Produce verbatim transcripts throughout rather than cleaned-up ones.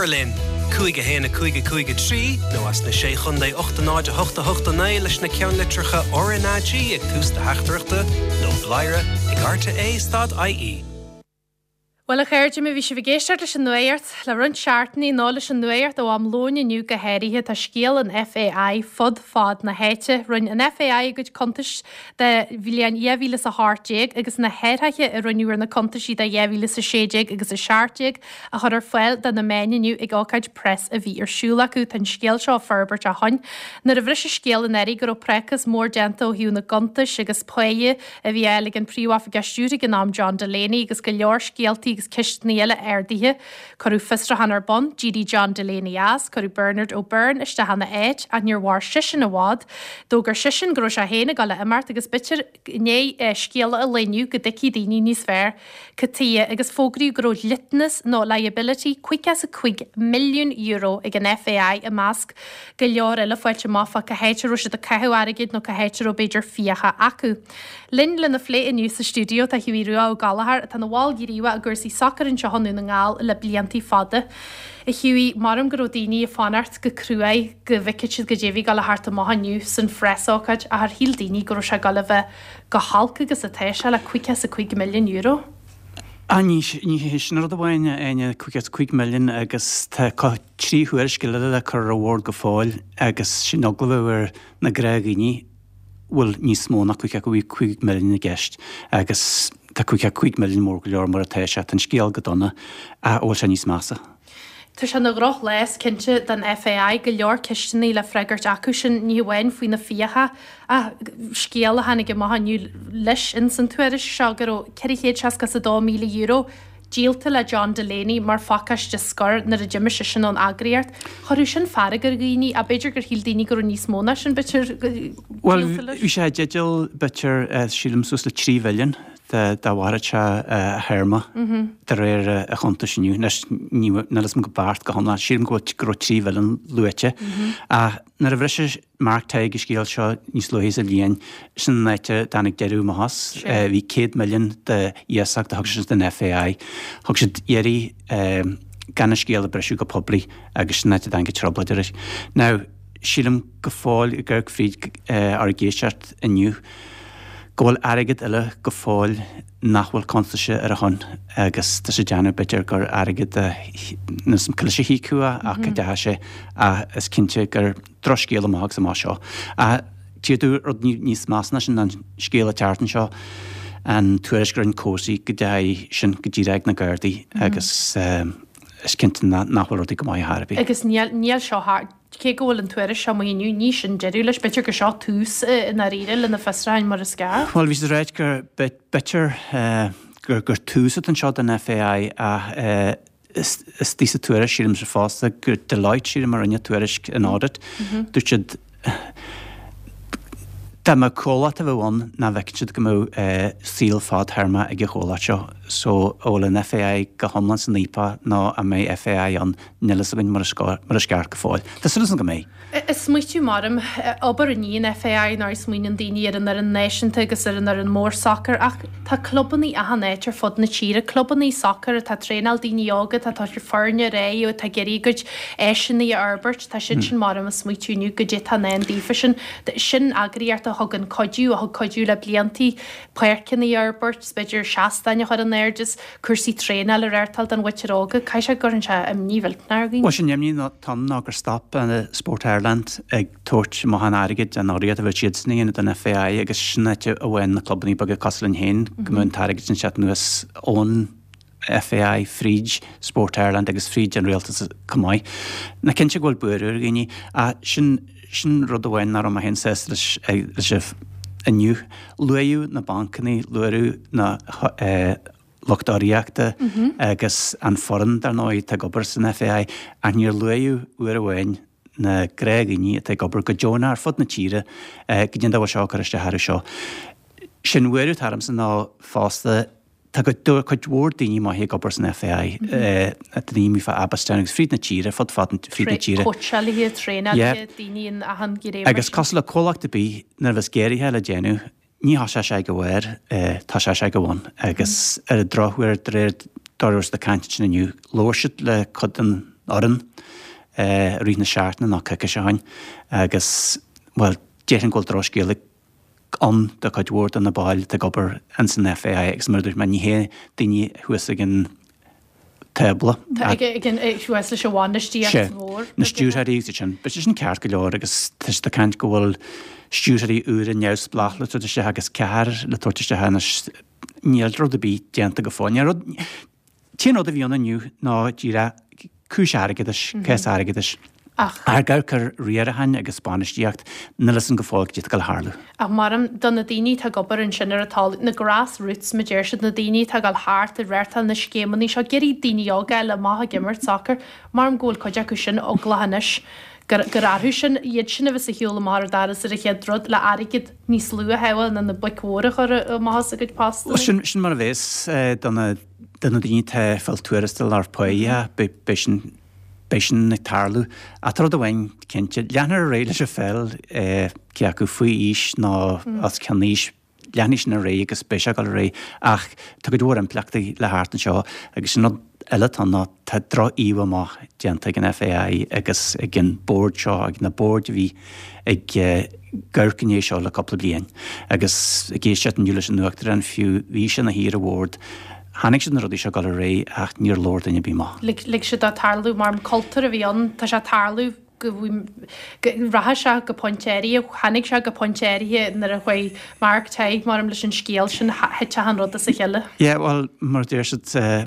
Berlin. Cúige héna cúige cúige trí, nó as na sé chundé ochtanáide hochta hochta nae leis na ceann litricha R N A G ag tús de heachtarachta nó blaire ag arta é stad I E. Well a chéirde mi bhí sé bhgéisteart leis an nuairt le run seaartnaí ná leis an nuairt ó am lóin iniu go héirithe tá scéal an F A I fod fad na héite run an F A I go contas de bhíon dhéhhílas a háteig agus na héirithe i runúir na contasí de dhéhhílas a séideig agus a seaarteig a chud ar foiil den na méniu ag ácaid press a bhí ar siúla acu tan scéal seo ferbert a hain. Na a bhris scéal in éí gur ó precas mór denta ó hiú na contas agus poie a bhí eile an príomh gasúra gan nám John Delaney agus go leor scéaltaí Kistníile airdaithe, Corú Fistra Hanar Bon, G D John Delaney as, Corú Bernard O'Byrne iste hana éid a níor war sisin a wad, dógur sisin gro a héna gala imart agus bitir né scéala a leniu go dici daoine níos fearr, Catia agus fógraí gro litnas nó liability cuiicas a cuig milliún euro ag an F A I a masc go leor eile foiilte máfa go héitir se a ceú aigid nó go héitir ó beidir fiacha acu. Lynn le na flé iniu sa studio tá hiúú á galahar tan na bháil gíríha a gursaí sacr in se honú na ngáil le bliantí fada. I hiúí marm go daoine a fanart go cruúid go bhiciid go déhí gal hart a maithaniu san freisácaid a th híl daoine go se gal bheith go halca agus a téise le cuiice a chuig milliún euro. A ní sin rud bhhaine aine chuice chuig milliún agus tá tríhuiir sciile le chu bhór go fáil agus sin oglah na gréaganí bhfuil níos móna chuice go bhí chuig milliún na gceist agus tá chuice chuig milliún mór go leor mar a téise an scéal go donna a óil se níos masa. Tá se na groch leis cinnte den F A I go leor cisteannaí le freigart acu sin ní bhhain faoin na fiacha a scéala hanig go maithaniu leis in san tuairis seo gur ceirichéad seaca sa dó míle euro díalta le John Delaney mar facas de scor na a Jimime sin an agriart. Chorú sin farragar gaoine a beidir gur híl daoine gur níos móna sin bitir. Well, bhí sé déidir bitir sílim sús le trí bhilliún de bhhaid se herma de réir a chunta sinniu nalas go bart go hána sílim go gro trí bhilliún luite a na a bhrise mark teig scéal seo níos lohééis a bhíon sin neite danig deirú mahas bhí cé milliún de íasach de thug sin den F A I thug si éirí gan scéal a breisiú go poblí agus sin neite danig troblaidir. Now sílim go fáil i ggurh fríd ar a géisteart iniu Gohfuil airigid eile go fáil nachhfuil constaise ar a chun agus tá sé deanú beidir gur airigid na sam cile sé hícua a go dethe sé a is cinnte gur dros scéal amach sa má seo. A tíadú rud níos másna sin an scéal teartan seo an tuairis gur an cósaí go dtí sin go ddíreag na gairdaí agus is cinnte nachhfuil rudí go maiid Harbí. Agus níl seo cé gohfuil an tuairis se moinniu ní sin deirú leis bitir go seo túús na riile le na festrain mar a scar? Well, vís réid gur bitir gur gur túúsa an seo an F A I a is tí a tuairis sílim se fásta gur de leid sílim mar rinne tuairis an ádat. Dúirt siad Tá má cóla a bhhain na bheic siad go mó síl fád herma ag chola seo, so óla an F A I go homlan san nípa ná a mé F A I an nilas a bhain mar a scar go fáil. Tá sulas an go mé. Is muitiú marm obair a níon F A I ná smuoin daoine ar an ar an néisianta agus ar an ar an mór soccer ach tá clubbaní a hanéitir fod na tíre clubbaní soccer tá trénal daoine yoga tá tá fearne ré ó tá geirí goid éisinaí Albert tá sin sin marm a smuitiúniu go dé tá nén dífa sin sin agriart a thug an codú a thug codú le bliantí puircinnaí Albert beidir seastaine chu an air just cuasaí trénal ar airtal an witeróga cai se gur an se am níhiltnar gin. Wa sin nemní tan nágur stop an a Sport Ireland ag tuairt má han airigid an áriad a bheit siadsní in an F A I agus sinneite a bhain na clubbaní bag a Caslin Hain go mún tarigid sin seat nuas ón F A I Fríd Sport Ireland agus Fríd an réaltas cumáid. Na cinnte ghfuil buirúir gine a sin sin rud a bhain ar a hen ses leis leis aniu luú na bancaní luú na lochtáíachta agus an foran dar náid tá gobar san F A I a níor luú uair a bhain na gréaganí a gobar go Jonah ar fod na tíre go dtí bh seo chuiste thir seo. Sin bhuiú tarm san ná fásta tá go dú chuid mhór daoine má hé gobar san F A I a daoine fa abasteangus fríd na tíre fod fad fríd na tíre. Coachalaí tréna daoine a han gréir. Agus cos le cólaachta bí nar bheits géirithe le déanú ní há sé sé go bhhair tá sé sé go bhain agus ar a drochhuiir réir doras de caiinte sin aniu. Lóirsead le chud an oran rí na seaartna ná cuice se hain agus well déan ghil droscéala an de chuidhór an na báil de gobar an san F A I agus marúir me ní hé daoine thuasa gin tebla. Gin éúas leis bháinistí mór. Na stúrthaí sin, be sin ceart go leir agus tuis de cant go bhfuil stúrthaí úr a neus blachla tu se agus cear le tuirteiste hena níl rud a bí déanta go fáin. Tí a bhíonna nniu ná díra cúis agadidir, cés agadidir. Ar gair chur riarahain agus Spáinistíocht na leis an go fáil díad go hála. Ach maram don na daoine tá gobar an sinar atá na grassroots me déir na daoine tá gal háart a réirtal na scémaní seo geirí daoine ága le maitha gimmart sacr mar an ggóil coide acu sin ó glahanis gur áthú sin iad sinna bheits a hiúla mar daras ar a cheadrod le airigid níos lua heil na na buicmóra chu maithas a go pasta. Sin sin mar a bhés donna daoine te fel tuaristal ar poia be sin Béisian na tarlú a tar do bhain cinnte leanar réile se fel ce acu faoi ís ná as ceanníos leanis na ré agus béise gal ré ach tu go dúir an pleachtaí le háart an seo agus sin eile tá ná tá dro íomh má déanta an F A I agus gin board seo ag na board bhí ag ggurcinné seo le coppla bliain agus géiste an dúla an nuachtar an fiú bhí sin na hir award Hannig sin rudí se gal ré ach níor lord in bí má. Lig se a tarlú mar cultúr a bhíon tá se tarlú ratha se go pointéirí hanig se go pointéirí nar a chuid mark teid mar am leis an scéal sin hete an rud a sa cheile. Ja, well mar déir si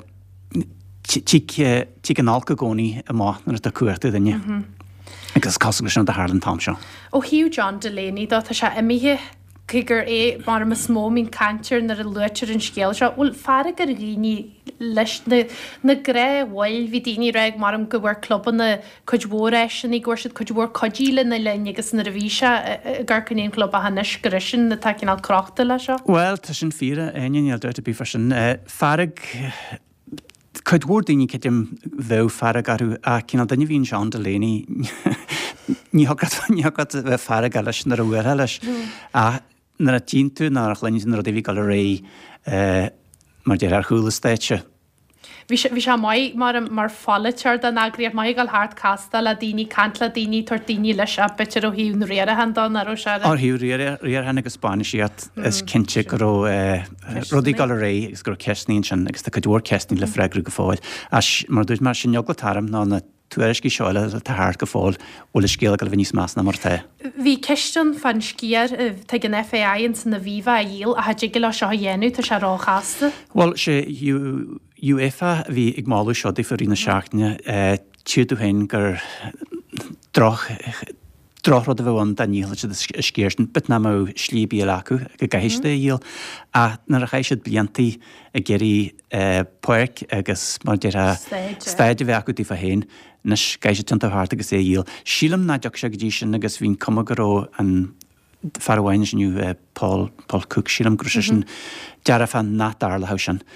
tí an alcagóní a má nar a cuairta daine. Agus cos sin a Harlan Tom seo. Ó Hugh John Delaney dá tá se imithe Kigur é mar a smó mín cantir nar a luir an scéal seo bhfuil fear gur rií leis na gré bhil hí daoine raig mar am go bhfuir clubban na chuidhór sin í gcuir siad chuidhór codíle na lein agus na bhíse gar chunéon club a hanis go sin na tacinál crochta le seo? Well, tá sin fíre aon dúirt a bí far sin fearag chuidhór daoine cetim bheith fearag arú a cinál daine bhíon John Delaney ní hagad bheith fearag leis nar a bhuair leis a nar a tíntu nar a chlein nar a bhí gal ré mar déir ar chúla stéitse. Bhí se mai mar fáiletear den agriíoh mai gal háart casta le daoine cant le daoine tar daoine leis a bitir ó híún réar a handá ar se. Ar hiú réar hena go Spáinisíad is cinnte go rudí gal ré gus gur ceisnín sin agus tá dúir ceisní le freigrú go fáil as mar dúid mar sin joglatarm ná na tuairiscí seáile a thart go fáil ó le scéal go bhí más na mar the. Bhí ceistan fan scíar te an F A I san na bhíha a díal a hadé go le seo dhéanú tá se ráchasta? Well sé UEFA bhí ag máú seo dí for ína seaachne tíú hain gur droch Drárad a bhhain daníil scéirtin, bit na mó slíbí acu go gaiiste díal a nar a chaisiid bliantaí a geirí poic agus mar de staid a bheith acu dí fa héin nas gaiise tunta háart agus é díal. Sílam na deach se go dtí sin agus bhín cuma goró an farhhain sinniu Paul Paul Cook sílam gro sin deara fan nátar le sin.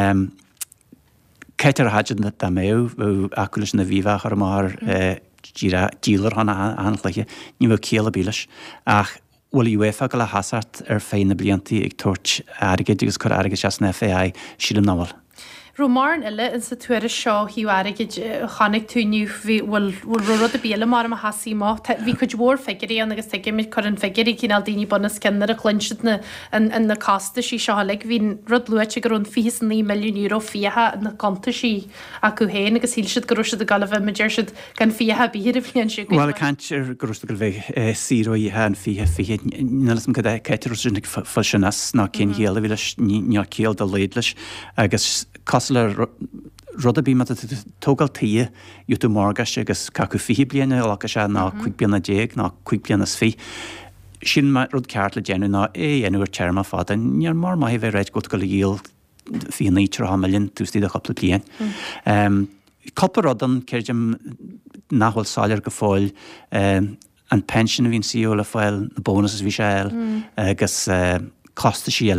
Ceitar a haidir na méh bh acu leis na bhíomh chu mar díra dílar hana anlaiche ní bh céala bílas ach bhfuil UEFA go le hasart ar féin na bliantaí ag tuairt airgid agus chur airgid seas na F A I sílam nábhal. Romáin ile in sa tuair seo hiú airgid chanig túniu bhfuil rud a béla mar a hasí má bhí chuid mhór feigirí an agus teige mit chu an feigirí cíál daoine buna scannar a chlinsead na in na casta sí seo le hín rud luite gur ún fi ní milliún euro fiothe na conta sí acu héin agus híl siad goúisiid a galh meidir siad gan fiothe bíir a bhíon si. Well cant ar goústa go bheith síróí an fi fi nalas go ceitir sinnig fa sinnas ná cin héala bhí ní céal do léadlas agus cos le rud a bí mat tógal tíí ú tú mórgaiste agus cacu fihi bliana lecha se ná chuig blianana déag ná chuig blianana sfí. Sin rud ceart le déanú ná é dhéanúir teirma fáda, níar mar mai bheith réid go go le díal fi nítar ha millin tústíad a chopla blian. Coppa rodan céirdim nachhfuil sáir go fáil an pension a bhín síú le fáil na bónus bhí se eil agus costa síile.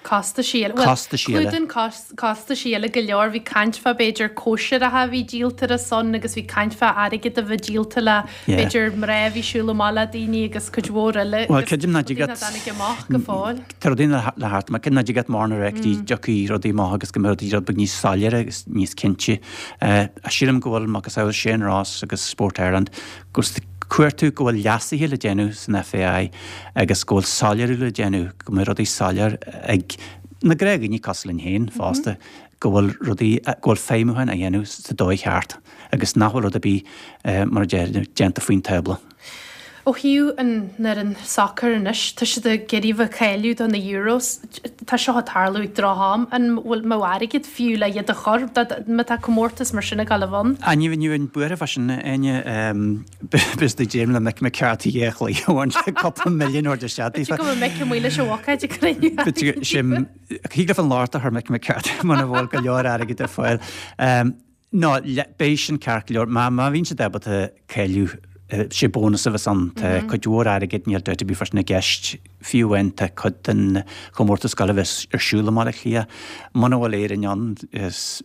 Costa síle Costa síle. Chuúdan costa síle go leor bhí caiintfa beidir cóisiir a ha bhí díaltar a son agus bhí caiintfa aige a bh díalta le beidir mré bhí siúla mála daoine agus chudhóra le Well cedim na digat go fáil. Tar dtíine le hart, ma cin na digat marna rectí joí rodí má agus go mé rod níos sáile agus níos cinse a sirim gohfuil agus á sé rás agus Sport Ireland gus cuairtú go bhfuil leasaí le déanú san F A I agus ggóil sáileú le déanú go mé rodí sáilear ag na gréige ní caslinn héin fásta go bhfuil rodí ggóil féimiúhain a dhéanú sa dóid cheart agus nachhfuil rud a bí mar déanta faoin tebla. Ó hiú an nar an soccer inis, tá si de geiríomh chéiliú don na Euros, tá seo tharlú ag dráham an bhfuil mhaigid fiú le iad a chor, me tá commórtas mar sinna gal bhain. A ní bhíú an buir a bhasin aine bis de déim le meic me ceartí dhéchlaí bhain coppla milliún or de seaí. Go meic mhuiile se bhacaid a cruú. Sim hí go an láta th meic me ceart mana bhil go leor aige ar fáil. Ná bééis sin ceart leor, má má bhín se debata céiliú sé bónus a bheits an chuúór aige níl deirte bí fars na gceist fiúhain te chud den chomórtas gal bheits ar siúla má lia. Mana bhfuil éir an is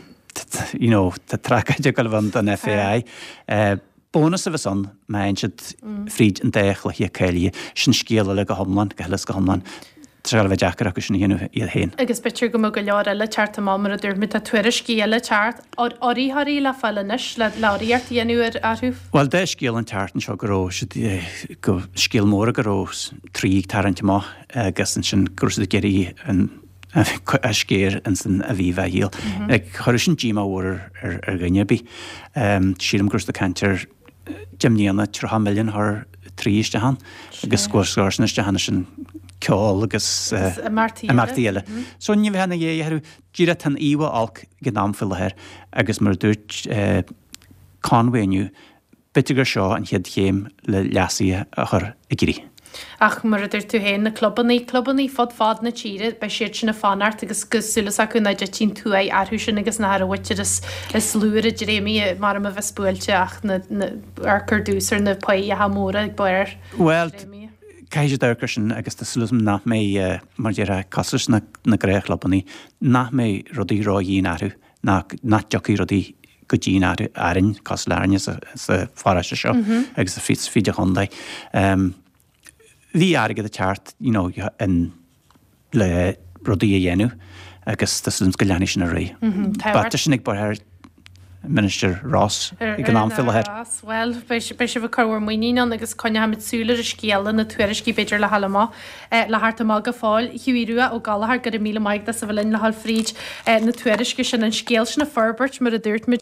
tá tracaide gal bhain an F A I. Bónus a bheits an má ein siad fríd an déich le hi céile sin scéala le go homlan, go helas go homlan. Tral bheith deachar agus sin dhéanú iad héin. Agus bitir go go leir eile teart mar a dúir mit a tuair scéala teart oríthaí le fallnis le láíart dhéanú arthúh? Well dé scéal an teartan seo goró go scéal móra gorós trí tarint má agus an sin grúsa geirí an a scéir an san a bhí bheith híal. Ag chuir sin díma óir ar gannebí. Sílam grústa cantar deimníanana trá milliún th tríiste han agus scórsgáirsaniste hanna sin ceáil agus martíile. So ní bhena dhé dhearú díra tan íha alc gnámfiilethir agus mar dúirt cáhhainniu bitigur seo an chiad chéim le leasaí a chur i ggurí. Ach mar idir tú héin na clubbaní clubbaní fod fád na tíre bei siad sin na fanart agus gusúlas a chun de tí tú é arthú sin agus na bhaite is luúir a réimi mar a bheith spúilte ach arcur dúsar na paí a ha móra ag buir. Well, caiise d'arcar sin agus tá sulasm nach mé mar dear casas na gréich clubbaní nach mé rodí ráíon arthú nach deochaí rodí go dín airinn cos learne sa fáiste seo agus a fi fiide chundaid. Bhí aige a teart in le rodí a dhéanú agus tá go leanana sin a ré. Bata sin ag bar Minister Ross i go námfiilethir. Well, bei se bh chuhar muoíán agus coine ha midsúla a scéalan na tuairiscí beidir le hallamá le hartta má go fáil hiúrua ó galthar go mí maigda sa bhfuilin le hall fríd na tuairisce sin an scéal sin na Ferbert mar a dúirt